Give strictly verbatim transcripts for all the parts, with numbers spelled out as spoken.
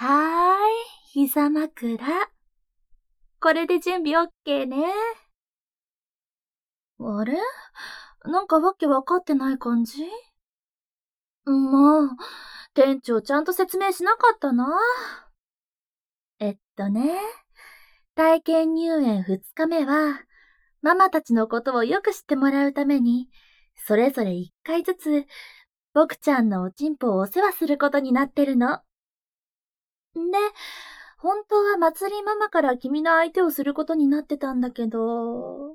はーい、膝枕。これで準備オッケーね。あれ？なんかわけわかってない感じ？もう、店長ちゃんと説明しなかったな。えっとね、体験入園ふつかめは、ママたちのことをよく知ってもらうために、それぞれいっかいずつ、僕ちゃんのおちんぽをお世話することになってるの。で、本当はまつりママから君の相手をすることになってたんだけど、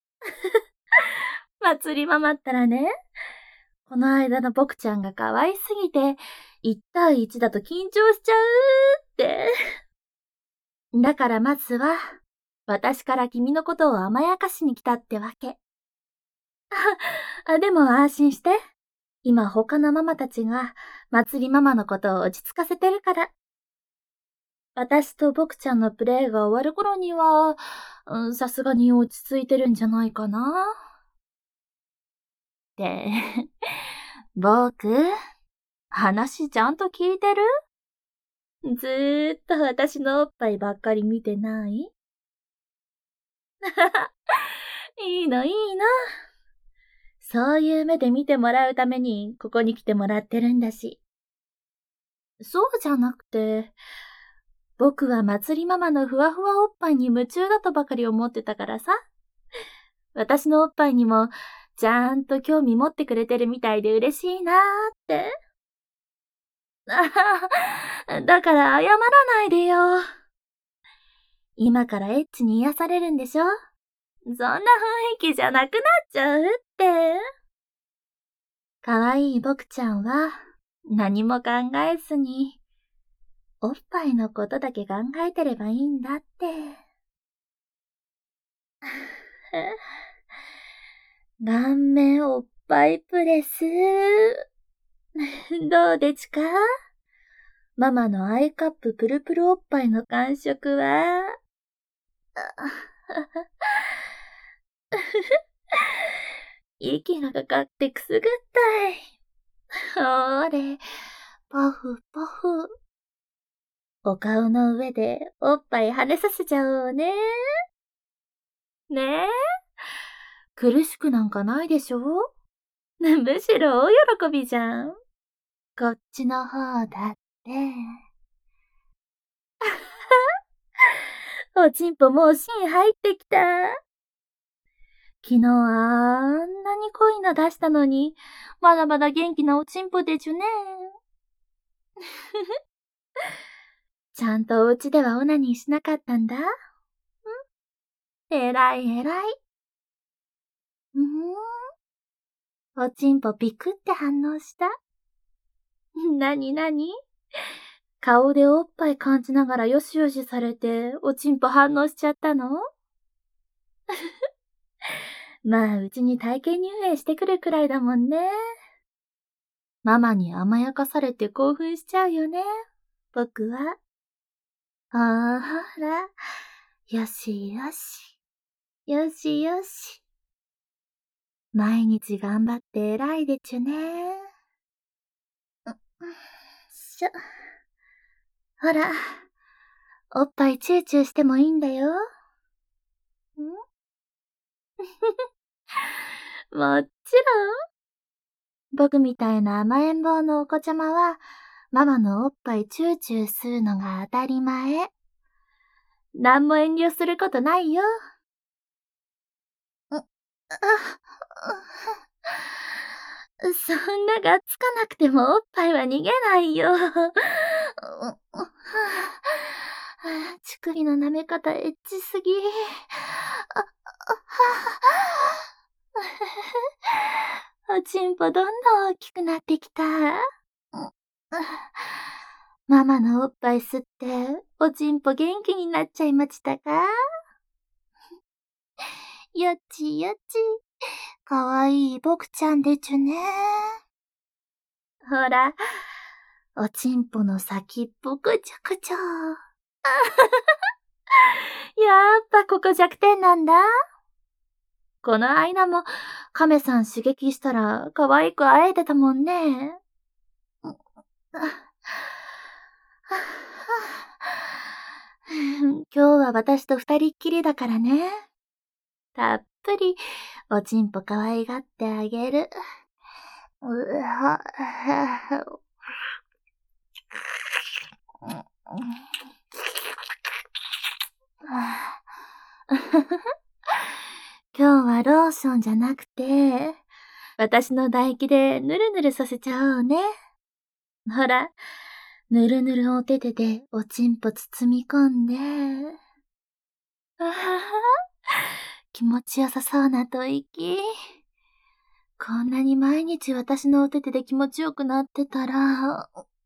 まつりママったらね、この間の僕ちゃんが可愛すぎて、いち対いちだと緊張しちゃうって。だからまずは、私から君のことを甘やかしに来たってわけ。あ、でも安心して。今他のママたちが、まつりママのことを落ち着かせてるから。私と僕ちゃんのプレイが終わる頃には、うん、さすがに落ち着いてるんじゃないかな。って、僕、話ちゃんと聞いてる？ずーっと私のおっぱいばっかり見てない？いいのいいの。そういう目で見てもらうためにここに来てもらってるんだし。そうじゃなくて、僕はまつりママのふわふわおっぱいに夢中だとばかり思ってたからさ。私のおっぱいにもちゃんと興味持ってくれてるみたいで嬉しいなーって。だから謝らないでよ。今からエッチに癒されるんでしょ？そんな雰囲気じゃなくなっちゃうって。かわいい僕ちゃんは何も考えずに、おっぱいのことだけ考えてればいいんだって。顔面おっぱいプレス。どうでちか？ママのアイカッププルプルおっぱいの感触は？息がかかってくすぐったい。ほーれ、ポフポフ。お顔の上でおっぱい跳ねさせちゃおうね。ねえ？苦しくなんかないでしょ？むしろ大喜びじゃん。こっちの方だって。おちんぽもう芯入ってきた。昨日あんなに濃いの出したのに、まだまだ元気なおちんぽでちゅね。ちゃんとお家ではオナニーしなかったんだ。ん？えらいえらい。うーん。おちんぽピクって反応した。なになに？顔でおっぱい感じながらよしよしされて、おちんぽ反応しちゃったの？まあ、うちに体験入園してくるくらいだもんね。ママに甘やかされて興奮しちゃうよね、僕は。ああ、ほら。よしよし。よしよし。毎日頑張って偉いでちゅね。しょ。ほら。おっぱいチューチューしてもいいんだよ。ん？もちろん。僕みたいな甘えん坊のお子ちゃまは、ママのおっぱいチューチューするのが当たり前。なんも遠慮することないよ。そんながっつかなくてもおっぱいは逃げないよ。乳首の舐め方エッチすぎ。おちんぽどんどん大きくなってきた。ママのおっぱい吸って、おちんぽ元気になっちゃいましたか？よちよち。かわいい僕ちゃんでちゅね。ほら、おちんぽの先っぽぐちゃぐちゃ。やっぱここ弱点なんだ。この間も亀さん刺激したら可愛くあえてたもんね。 は私と二人っきりだからね。たっぷり、おちんぽ可愛がってあげる。うは、今日はローションじゃなくて、私の唾液でぬるぬるさせちゃおうね。ほら、ぬるぬるお手手でおちんぽ包み込んで。あはは、気持ちよさそうな吐息。こんなに毎日私のお手手で気持ちよくなってたら、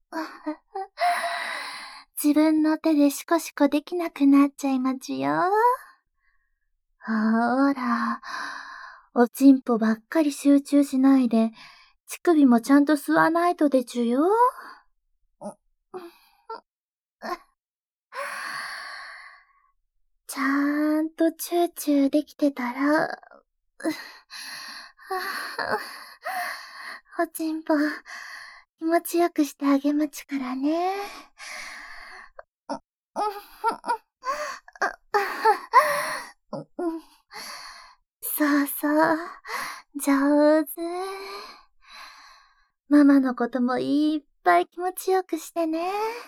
自分の手でシコシコできなくなっちゃいまちよ。ほら、おちんぽばっかり集中しないで、乳首もちゃんと吸わないとでちゅよ。ちゃんとチューチューできてたら、おちんぽ、気持ちよくしてあげまちからね。そうそう、上手。ママのこともいっぱい気持ちよくしてね。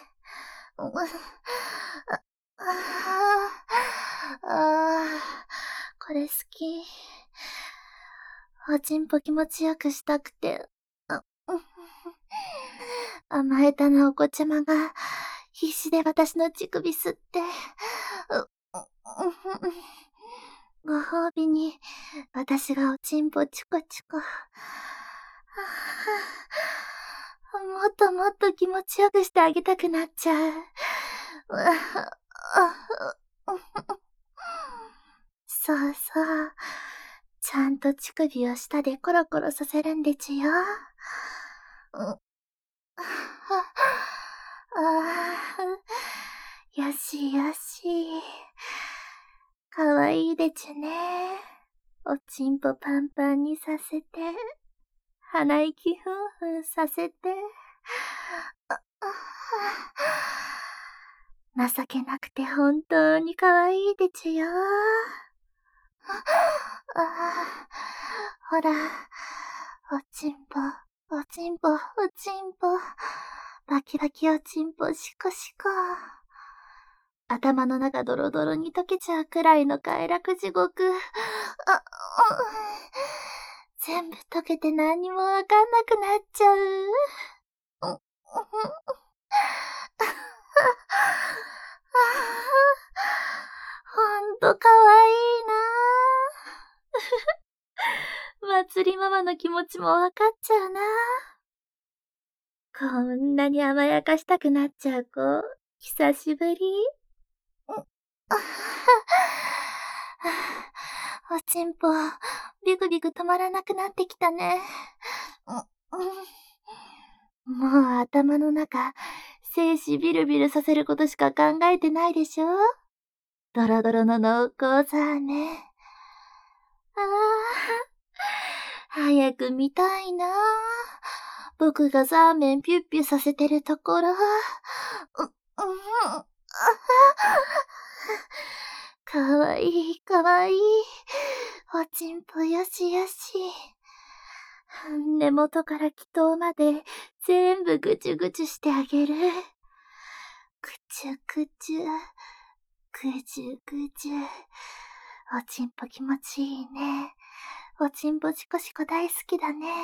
あー、これ好き。おちんぽ気持ちよくしたくて。甘えたなお子ちゃまが必死で私の乳首吸って。ご褒美に私がおちんぽチコチコ。もっともっと気持ちよくしてあげたくなっちゃう。そうそう。ちゃんと乳首を舌でコロコロさせるんでちゅよ。ああ、よしよし。かわいいでちゅね。おちんぽパンパンにさせて、鼻息ふんふんさせて。情けなくて本当にかわいいでちゅよ。あ、ほら、おちんぽ、おちんぽ、おちんぽ、バキバキおちんぽシコシコ。頭の中ドロドロに溶けちゃうくらいの快楽地獄。あ、全部溶けて何にもわかんなくなっちゃう。ほんとかわいいなぁ。まつりママの気持ちもわかっちゃうな。こんなに甘やかしたくなっちゃう子、久しぶり。おちんぽ、ビクビク止まらなくなってきたね。もう頭の中、精子ビルビルさせることしか考えてないでしょ？ドロドロの濃厚さね。ああ、早く見たいな。僕がザーメンピュッピュさせてるところ。う、うん、かわいい、かわいい。おちんぽよしよし。根元から気頭まで全部ぐちゅぐちゅしてあげる。ぐちゅぐちゅ、ぐちゅぐちゅ。おちんぽ気持ちいいね。おちんぽシコシコ大好きだね。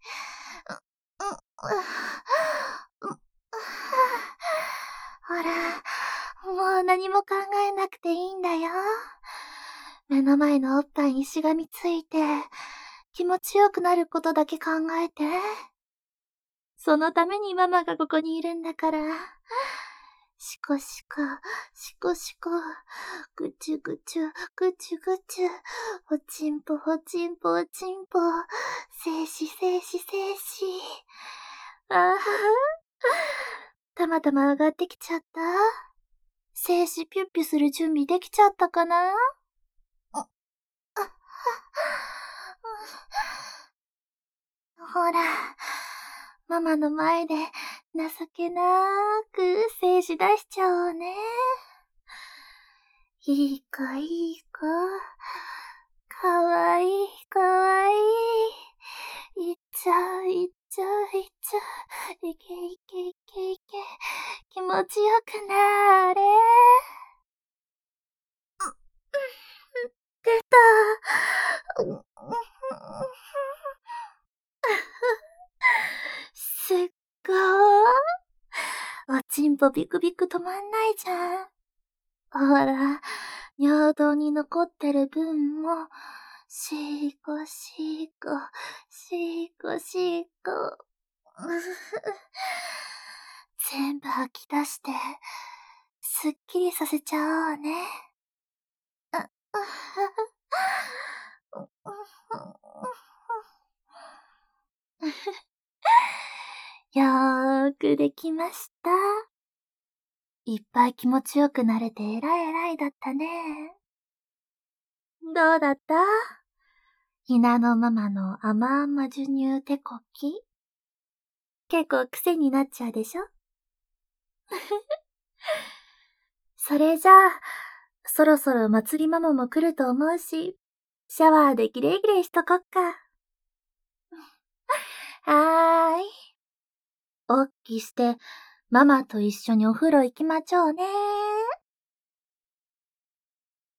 ほら、もう何も考えなくていいんだよ。目の前のおっぱいにしがみついて、気持ちよくなることだけ考えて。そのためにママがここにいるんだから。シコシコ、シコシコ、ぐちゅぐちゅ、ぐちゅぐちゅ、おちんぽ、おちんぽ、おちんぽ、せいし、せいし、せいし。ああ、たまたま上がってきちゃった。精子ピュッピュする準備できちゃったかな？ほら、ママの前で情けなーく精子出しちゃおうね。 いい子いい子。かわいいかわいい。いっちゃういっちゃういっちゃう。いけいけいけいけ。気持ちよくなれ。出た。すっごー。おちんぽビクビク止まんないじゃん。ほら、尿道に残ってる分も、しーこしーこ、しーこしーこ。全部吐き出して、すっきりさせちゃおうね。よーくできました。いっぱい気持ちよくなれてえらいえらいだったね。どうだった？ひなのママの甘々授乳手こき。結構癖になっちゃうでしょ？それじゃあ、そろそろ祭りママも来ると思うし、シャワーでギレギレしとこっか。はーい。おっきして、ママと一緒にお風呂行きまちょうね。